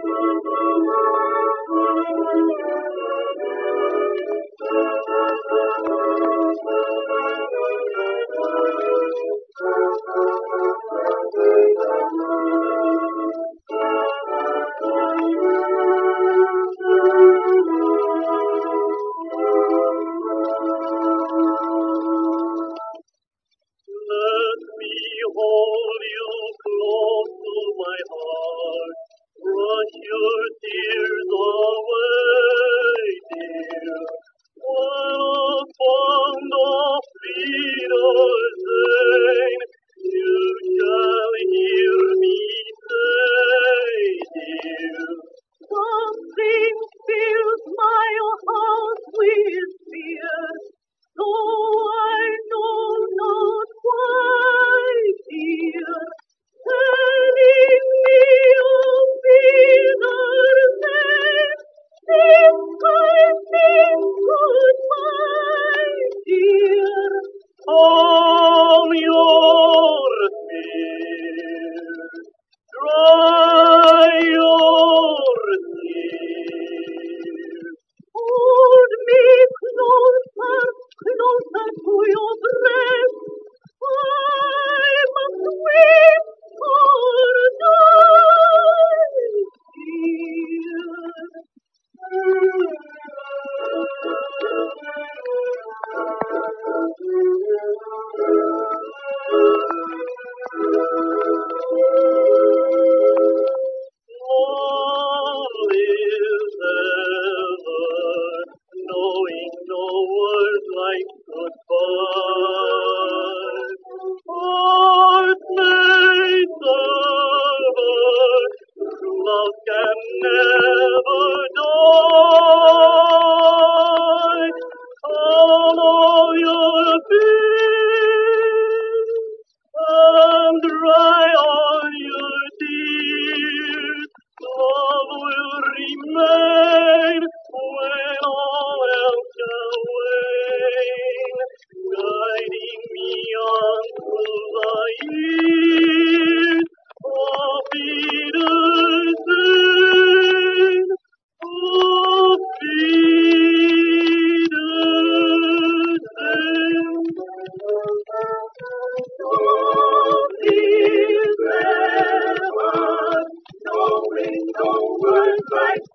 Hold you close to my heart, brush your tears away, dear. While fond of Wiedersehen, you shall hear me say, dear. Something fills my heart with fear, though I know not why, dear. Telling me of Wiedersehen, since I think goodbye, dear. Calm your fears, dry your tears. Hold me closer, closer to your breast. I must weep or die, All is ever, knowing no word like goodbye. Heart may suffer, true love can never die. Follow your fears and dry on your tears. Love will remain when all else shall wane, guiding me on through the years of Wiedersehen, of Wiedersehen. Knowing no words like